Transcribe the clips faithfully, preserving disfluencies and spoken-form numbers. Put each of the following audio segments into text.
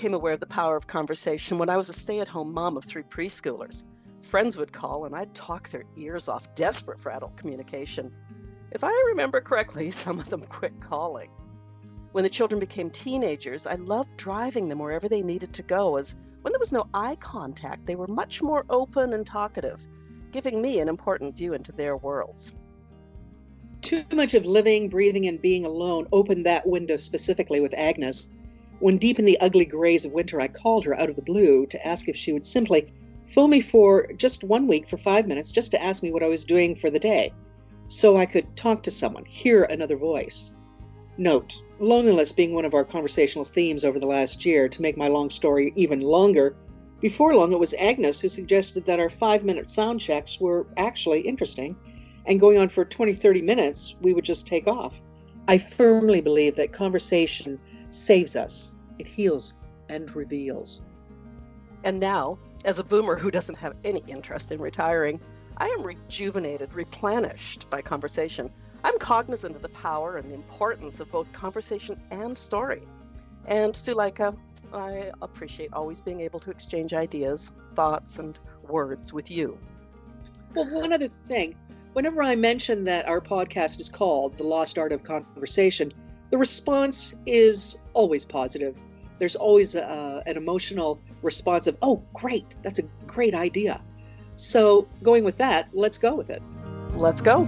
became aware of the power of conversation when I was a stay-at-home mom of three preschoolers. Friends would call and I'd talk their ears off, desperate for adult communication. If I remember correctly, some of them quit calling. When the children became teenagers, I loved driving them wherever they needed to go, as when there was no eye contact, they were much more open and talkative, giving me an important view into their worlds. Too much of living, breathing, and being alone opened that window specifically with Agnes. When deep in the ugly grays of winter, I called her out of the blue to ask if she would simply phone me for just one week for five minutes just to ask me what I was doing for the day, so I could talk to someone, hear another voice. Note, loneliness being one of our conversational themes over the last year. To make my long story even longer, before long it was Agnes who suggested that our five-minute sound checks were actually interesting, and going on for twenty, thirty minutes, we would just take off. I firmly believe that conversation saves us. It heals and reveals. And now, as a boomer who doesn't have any interest in retiring, I am rejuvenated, replenished by conversation. I'm cognizant of the power and the importance of both conversation and story. And Suleika, I appreciate always being able to exchange ideas, thoughts, and words with you. Well, one other thing. Whenever I mention that our podcast is called The Lost Art of Conversation, the response is always positive. There's always a, an emotional response of, oh, great, that's a great idea. So going with that, let's go with it. Let's go.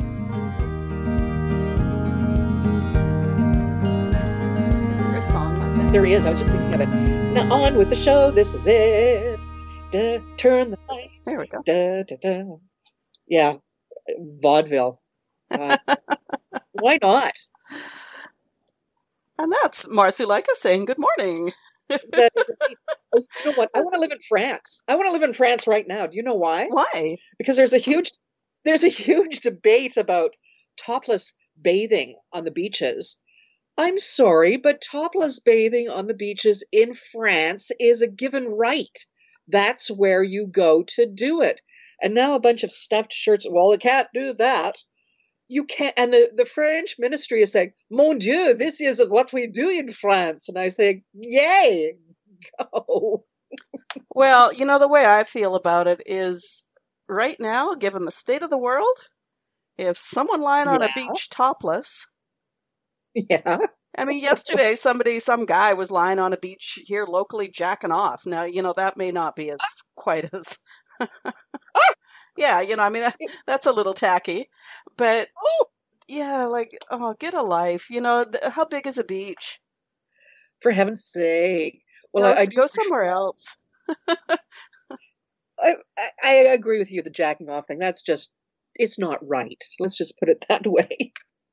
Is there a song like that? There is. I was just thinking of it. Now on with the show. This is it. Da, turn the lights. There we go. Da, da, da. Yeah. Vaudeville. Uh, why not? And that's Marsuleika saying good morning. That is, oh, you know what? I want to live in France. I want to live in France right now. Do you know why? Why? Because there's a huge, there's a huge debate about topless bathing on the beaches. I'm sorry, but topless bathing on the beaches in France is a given right. That's where you go to do it. And now a bunch of stuffed shirts. Well, you can't do that. You can't. And the, the French ministry is saying, Mon Dieu, this is what we do in France. And I say, yay, go. Well, you know, the way I feel about it is right now, given the state of the world, if someone lying on Yeah. a beach topless, Yeah. I mean, yesterday somebody, some guy was lying on a beach here locally jacking off. Now, you know, that may not be as quite as, yeah, you know, I mean, that, that's a little tacky, but Oh, yeah, like, oh, get a life. You know, th- how big is a beach? for heaven's sake. Well, Go, I, I, s- do, go somewhere else. I, I, I agree with you, the jacking off thing. That's just, it's not right. Let's just put it that way.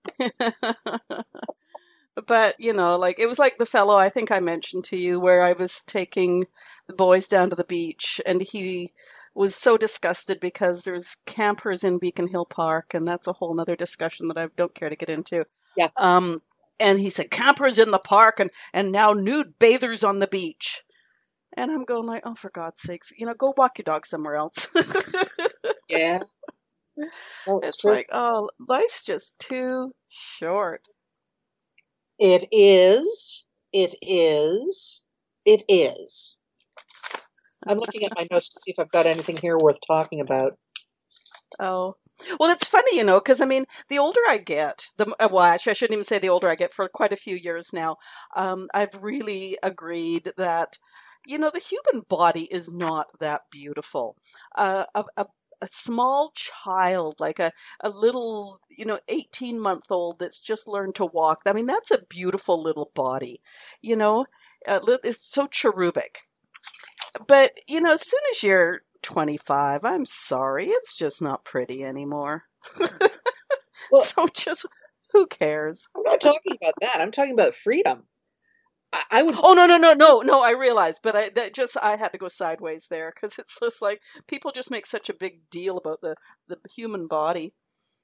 But, you know, like, it was like the fellow I think I mentioned to you where I was taking the boys down to the beach and he was so disgusted because there's campers in Beacon Hill Park, and that's a whole nother discussion that I don't care to get into. Yeah. Um, and he said, campers in the park and, and now nude bathers on the beach. And I'm going like, oh, for God's sakes, you know, go walk your dog somewhere else. Yeah. No, it's It's true. like, oh, life's just too short. It is. It is. It is. I'm looking at my notes to see if I've got anything here worth talking about. Oh, well, it's funny, you know, because I mean, the older I get, the uh, well, actually, I shouldn't even say the older I get. For quite a few years now, um, I've really agreed that, you know, the human body is not that beautiful. Uh, a, a a small child, like a a little, you know, eighteen month old that's just learned to walk. I mean, that's a beautiful little body, you know. Uh, li- it's so cherubic. But, you know, as soon as you're twenty-five, I'm sorry, it's just not pretty anymore. Well, So just, who cares? I'm not talking about that. I'm talking about freedom. I, I would. Oh, no, no, no, no, no, I realize, but I that just, I had to go sideways there because it's just like, people just make such a big deal about the, the human body.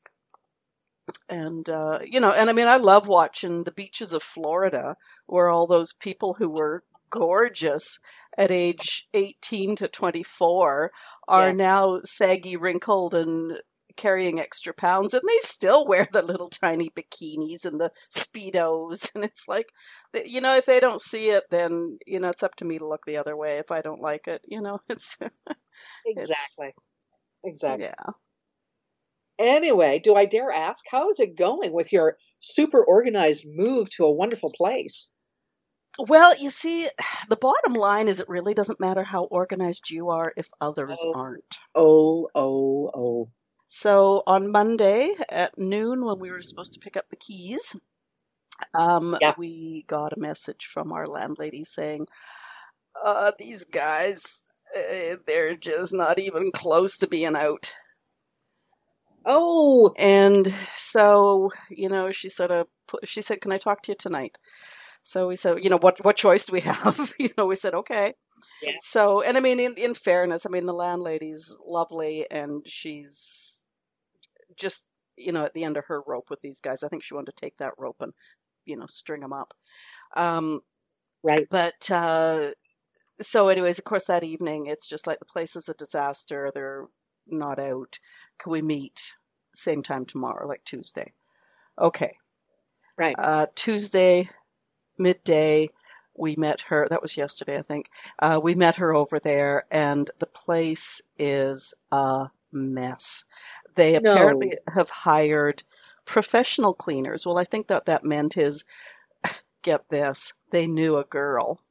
And, uh, you know, and I mean, I love watching the beaches of Florida where all those people who were gorgeous at age eighteen to twenty-four are Yeah. now saggy, wrinkled, and carrying extra pounds, and they still wear the little tiny bikinis and the Speedos. And it's like, you know, if they don't see it, then, you know, it's up to me to look the other way if I don't like it. You know, it's, it's, Exactly. Exactly. yeah. Anyway, do I dare ask, how is it going with your super organized move to a wonderful place? Well, you see, the bottom line is it really doesn't matter how organized you are if others Oh, aren't. oh, oh, oh. So on Monday at noon, when we were supposed to pick up the keys, um, Yeah. we got a message from our landlady saying, uh, these guys, uh, they're just not even close to being out. Oh, And so, you know, she sort of put, she said, can I talk to you tonight? So we said, you know, what what choice do we have? You know, we said, okay. yeah. So, and I mean, in, in fairness, I mean, the landlady's lovely and she's just, you know, at the end of her rope with these guys. I think she wanted to take that rope and, you know, string them up. Um, Right. but, uh, so anyways, of course, that evening, it's just like the place is a disaster. They're not out. Can we meet same time tomorrow, like Tuesday? Okay. Right. Uh, Tuesday, midday, we met her. That was yesterday, I think. Uh, we met her over there, and the place is a mess. They apparently No. have hired professional cleaners. Well, I think that that meant is, get this, they knew a girl.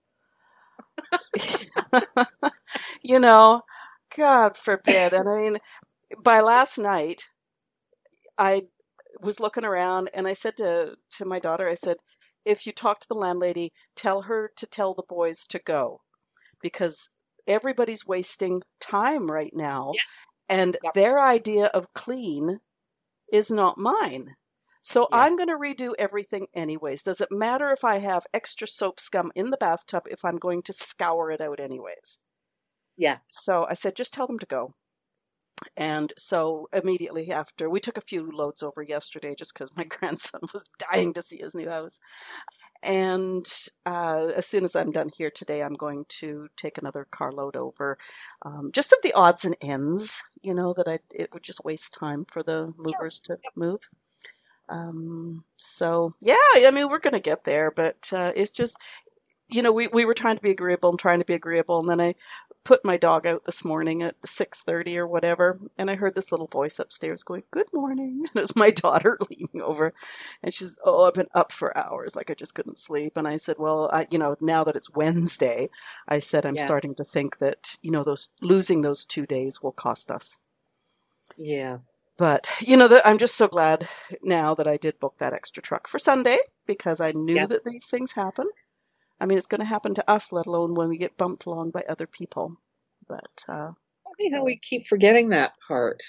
You know, God forbid. And I mean, by last night, I was looking around and I said to, to my daughter, I said, if you talk to the landlady, tell her to tell the boys to go because everybody's wasting time right now. Yeah. And Yep. their idea of clean is not mine. So Yeah. I'm going to redo everything anyways. Does it matter if I have extra soap scum in the bathtub if I'm going to scour it out anyways? Yeah. So I said, just tell them to go. And so immediately after, we took a few loads over yesterday just because my grandson was dying to see his new house. And uh, as soon as I'm done here today, I'm going to take another carload over, um, just of the odds and ends, you know, that I it would just waste time for the movers to move. Um, so, yeah, I mean, we're going to get there, but uh, it's just, you know, we, we were trying to be agreeable and trying to be agreeable, and then I put my dog out this morning at six thirty or whatever, and I heard this little voice upstairs going, good morning. And it was my daughter leaning over, and she's, oh, I've been up for hours, like I just couldn't sleep. And I said, well, I, you know, now that it's Wednesday, I said, I'm Yeah. starting to think that, you know, those losing those two days will cost us. Yeah. But, you know, the, I'm just so glad now that I did book that extra truck for Sunday because I knew Yeah. that these things happen. I mean, it's going to happen to us, let alone when we get bumped along by other people. But, uh, Funny how we keep forgetting that part.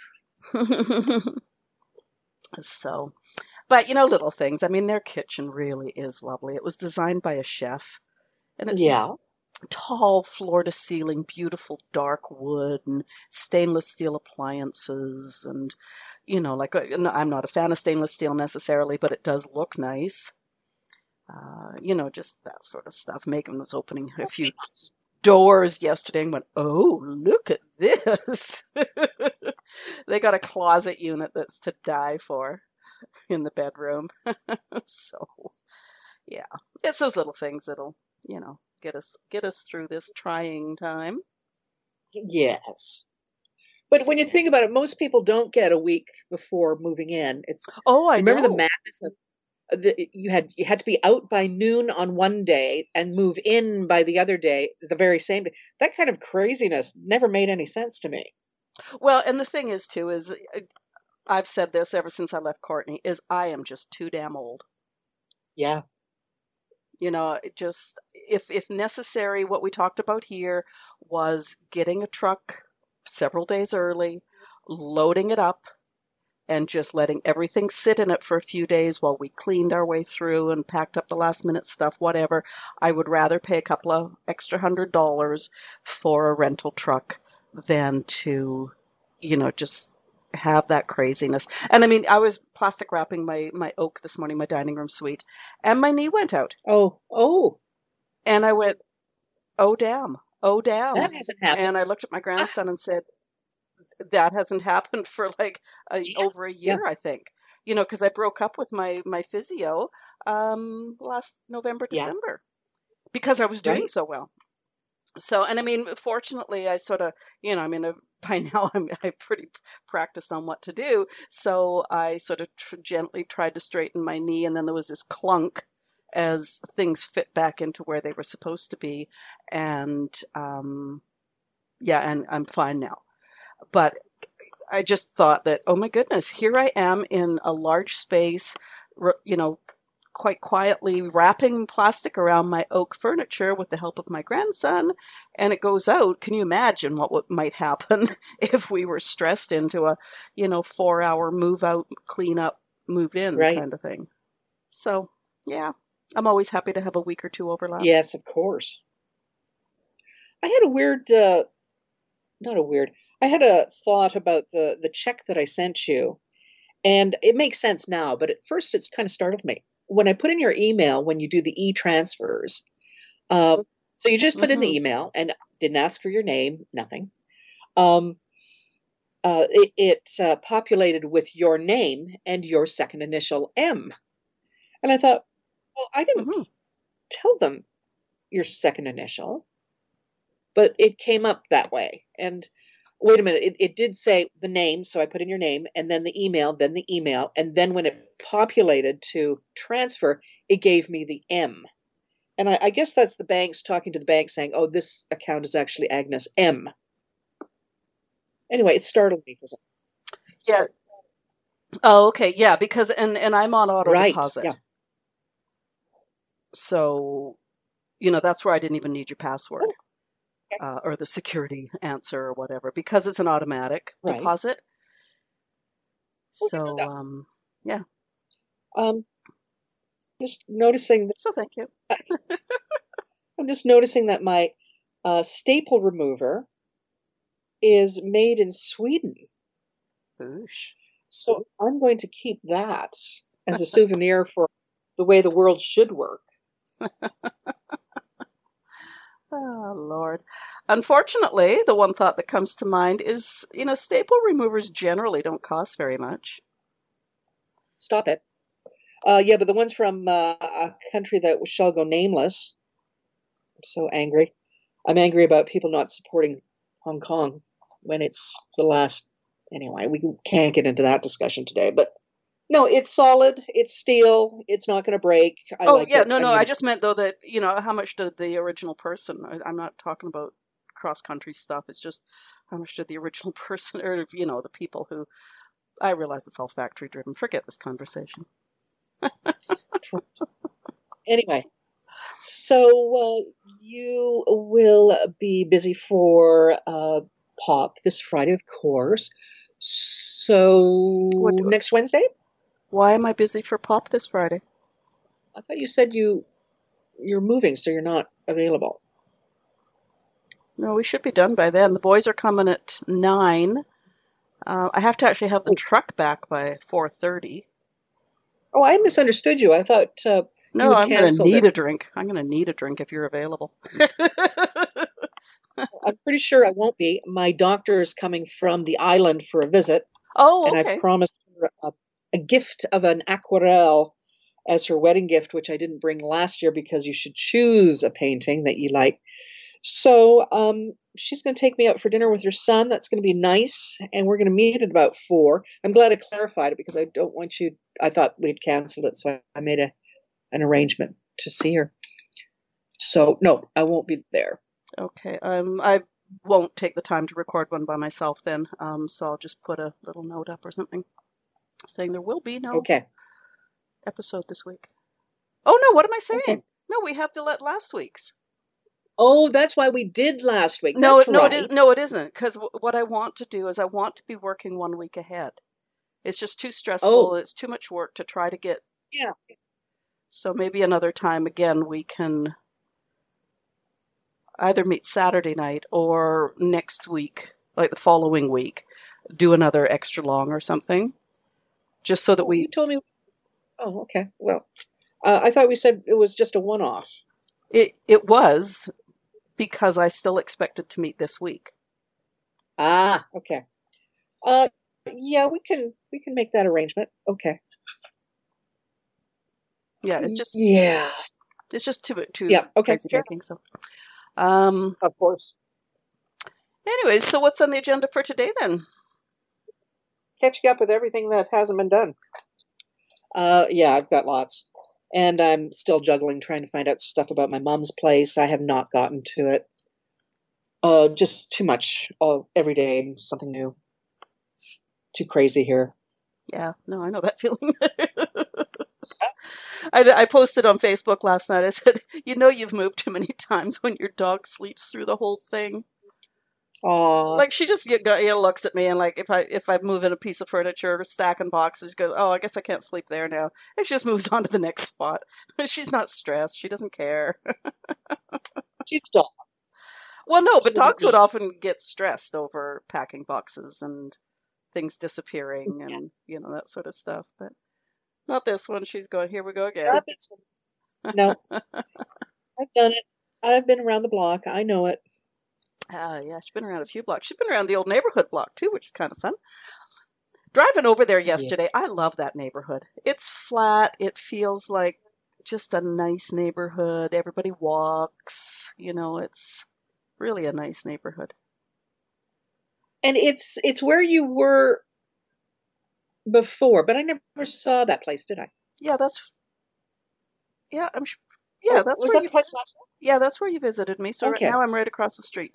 so, but, you know, little things. I mean, their kitchen really is lovely. It was designed by a chef, and it's Yeah. tall floor to ceiling, beautiful dark wood and stainless steel appliances. And, you know, like, uh, no, I'm not a fan of stainless steel necessarily, but it does look nice. Uh, you know, just that sort of stuff. Megan was opening a few doors yesterday and went, oh, look at this. They got a closet unit that's to die for in the bedroom. So, yeah, it's those little things that'll, you know, get us get us through this trying time. Yes. But when you think about it, most people don't get a week before moving in. It's Oh, I remember the know. madness of uh, the, you had you had to be out by noon on one day and move in by the other day, the very same day. That kind of craziness never made any sense to me. Well, and the thing is, too, is uh, I've said this ever since I left Courtney, is I am just too damn old. Yeah. You know, it just, if if necessary, what we talked about here was getting a truck several days early, loading it up, and just letting everything sit in it for a few days while we cleaned our way through and packed up the last minute stuff, whatever. I would rather pay a couple of extra hundred dollars for a rental truck than to, you know, just have that craziness. And I mean, I was plastic wrapping my, my oak this morning, my dining room suite, and my knee went out. Oh, oh, And I went, oh, damn, oh, damn. that hasn't happened. And I looked at my grandson and said, that hasn't happened for like a, Yeah. over a Yeah. year, I think. You know, because I broke up with my my physio um, last November, Yeah. December, because I was doing Right. so well. So, and I mean, fortunately, I sort of, you know, I mean, uh, by now I'm I pretty practiced on what to do. So I sort of tr- gently tried to straighten my knee, and then there was this clunk as things fit back into where they were supposed to be, and um, yeah, and I'm fine now. But I just thought that, oh my goodness, here I am in a large space, r- you know, quite quietly wrapping plastic around my oak furniture with the help of my grandson, and it goes out. Can you imagine what, what might happen if we were stressed into a, you know, four hour move out, clean up, move in Right. kind of thing? So, yeah, I'm always happy to have a week or two overlap. Yes, of course. I had a weird, uh, not a weird, I had a thought about the the check that I sent you, and it makes sense now, but at first it's kind of startled me. When I put in your email, when you do the e-transfers, um, so you just put in the hmm email and didn't ask for your name, nothing. Um, uh, it it uh, populated with your name and your second initial M. And I thought, well, I didn't hmm tell them your second initial, but it came up that way. And wait a minute, it, it did say the name, so I put in your name and then the email, then the email, and then when it populated to transfer, it gave me the M. And I, I guess that's the banks talking to the bank saying, oh, this account is actually Agnes M. Anyway, it startled me. Yeah. Oh, okay. Yeah, because and and I'm on auto Right. Yeah. deposit, so you know that's where I didn't even need your password. Oh, okay. Uh, or the security answer or whatever, because it's an automatic Right. deposit. Oh, I didn't know So, that. um, yeah. Um, just noticing that So thank you. I'm just noticing that my uh, staple remover is made in Sweden. Oosh. So I'm going to keep that as a souvenir for the way the world should work. Oh, Lord. Unfortunately, the one thought that comes to mind is, you know, staple removers generally don't cost very much. Stop it. Uh, yeah, but the ones from uh, a country that shall go nameless. I'm so angry. I'm angry about people not supporting Hong Kong when it's the last. Anyway, we can't get into that discussion today, but no, it's solid. It's steel. It's not going to break. I Oh, like yeah. it. No, I no. I mean, just meant, though, that, you know, how much did the original person, I, I'm not talking about cross-country stuff. It's just how much did the original person, or, you know, the people who, I realize it's all factory-driven. Forget this conversation. anyway, so uh, you will be busy for uh, Pop this Friday, of course. So What, next Wednesday? why am I busy for Pop this Friday? I thought you said you you're moving, so you're not available. No, we should be done by then. The boys are coming at nine. Uh, I have to actually have the Oh, truck back by four thirty. oh, I misunderstood you. I thought uh, you No, had I'm going to canceled need it. a drink. I'm going to need a drink if you're available. I'm pretty sure I won't be. My doctor is coming from the island for a visit, Oh, and I've okay. promised her a, a gift of an aquarelle as her wedding gift, which I didn't bring last year because you should choose a painting that you like. So um, she's going to take me out for dinner with her son. That's going to be nice, and we're going to meet at about four. I'm glad I clarified it because I don't want you. I thought we'd canceled it, so I, I made a an arrangement to see her. So no, I won't be there. Okay. Um, I won't take the time to record one by myself then. Um, so I'll just put a little note up or something saying there will be no Okay. episode this week. Oh no, what am I Okay. saying? No, we have to let last week's. Oh, that's why we did last week. No, That's it, no, it is. right. No, it isn't. Because w- what I want to do is I want to be working one week ahead. It's just too stressful. Oh, It's too much work to try to get. yeah. So maybe another time again we can either meet Saturday night or next week, like the following week, do another extra long or something, just so that Oh, you we. told me. Oh, okay. Well, uh, I thought we said it was just a one-off. It it was because I still expected to meet this week. Ah, okay. Uh, yeah, we can we can make that arrangement. Okay. Yeah, it's just Yeah. it's just too too Yeah. Okay. crazy Sure. making. So, um, Of course. anyways, so what's on the agenda for today then? Catching up with everything that hasn't been done. Uh, yeah, I've got lots, and I'm still juggling trying to find out stuff about my mom's place. I have not gotten to it. Uh, just too much. Uh, every day, something new. It's too crazy here. Yeah, no, I know that feeling. I, I posted on Facebook last night. I said, "You know, you've moved too many times when your dog sleeps through the whole thing." Aw. Like she just you know, you know, looks at me and like if I if I move in a piece of furniture or stacking boxes, she goes, "Oh, I guess I can't sleep there now." And she just moves on to the next spot. She's not stressed. She doesn't care. She's a dog. Well, no, but She doesn't dogs would need. often get stressed over packing boxes and things disappearing Yeah. and you know that sort of stuff. But not this one. She's going, "Here we go again." Not this one. No, I've done it. I've been around the block. I know it. Ah, yeah, she's been around a few blocks. She's been around the old neighborhood block too, which is kind of fun. Driving over there Yeah. yesterday, I love that neighborhood. It's flat. It feels like just a nice neighborhood. Everybody walks. You know, it's really a nice neighborhood. And it's it's where you were before, but I never saw that place, did I? Yeah, that's yeah. I'm sh- yeah. Or That's was where that you the place last one? yeah. That's where you visited me. So right Okay. now I'm right across the street.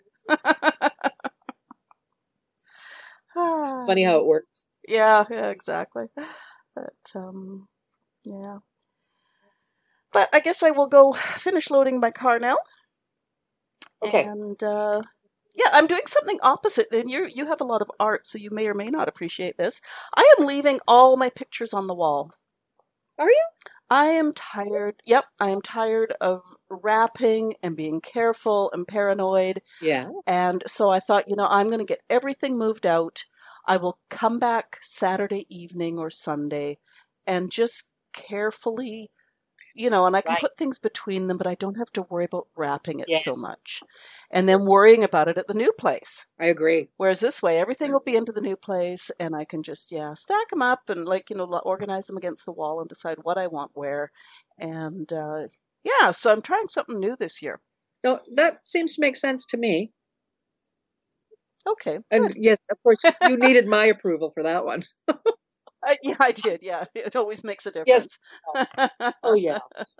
Ah, Funny how it works. yeah, yeah, exactly. But um, yeah. But I guess I will go finish loading my car now. Okay. And uh, yeah, I'm doing something opposite. And you you have a lot of art, so you may or may not appreciate this. I am leaving all my pictures on the wall. Are you? I am tired. Yep, I am tired of wrapping and being careful and paranoid. Yeah. And so I thought, you know, I'm going to get everything moved out. I will come back Saturday evening or Sunday and just carefully, you know, and I can Right. put things between them, but I don't have to worry about wrapping it so Yes. much. And then worrying about it at the new place. I agree. Whereas this way, everything will be into the new place and I can just, yeah, stack them up and like, you know, lo- organize them against the wall and decide what I want where. And uh, yeah, so I'm trying something new this year. No, that seems to make sense to me. Okay, And good. yes, of course, you needed my approval for that one. Uh, yeah, I did. Yeah, it always makes a Yes. difference. Oh, yeah.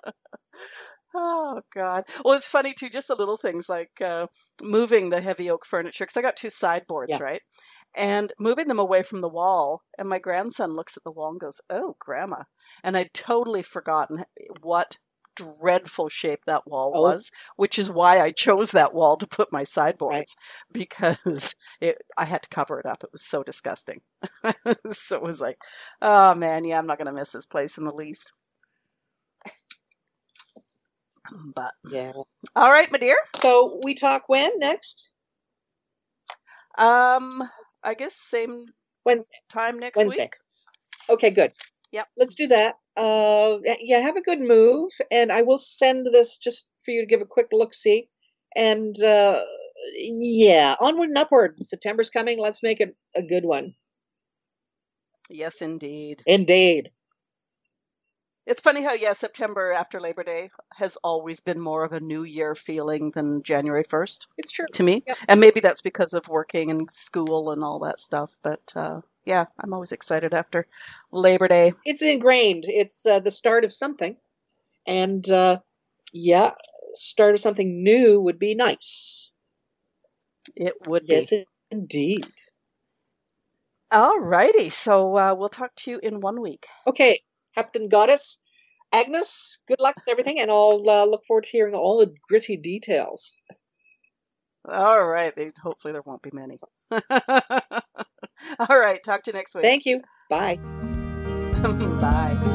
Oh God. Well, it's funny too, just the little things like uh, moving the heavy oak furniture, because I got two sideboards, Yeah. right? And moving them away from the wall. And my grandson looks at the wall and goes, "Oh, Grandma." And I'd totally forgotten what dreadful shape that wall Oh, was, which is why I chose that wall to put my right. sideboards, because it, I had to cover it up. It was so disgusting. So it was like, oh man, yeah, I'm not going to miss this place in the least. But Yeah. all right, my dear. So we talk when next? Um, I guess same Wednesday. time next Wednesday. week. Okay, good. Yep. Let's do that. Uh, yeah, have a good move, and I will send this just for you to give a quick look see. And uh, yeah, onward and upward. September's coming. Let's make it a good one. Yes, indeed. Indeed. It's funny how, yeah, September after Labor Day has always been more of a New Year feeling than January first It's true. to me. Yep. And maybe that's because of working and school and all that stuff. But uh, yeah, I'm always excited after Labor Day. It's ingrained. It's uh, the start of something. And uh, yeah, start of something new would be nice. It would be. Yes, indeed. All righty. So uh, we'll talk to you in one week. Okay, Captain Goddess, Agnes, good luck with everything, and I'll uh, look forward to hearing all the gritty details. All right. They, hopefully there won't be many. All right. Talk to you next week. Thank you. Bye. Bye.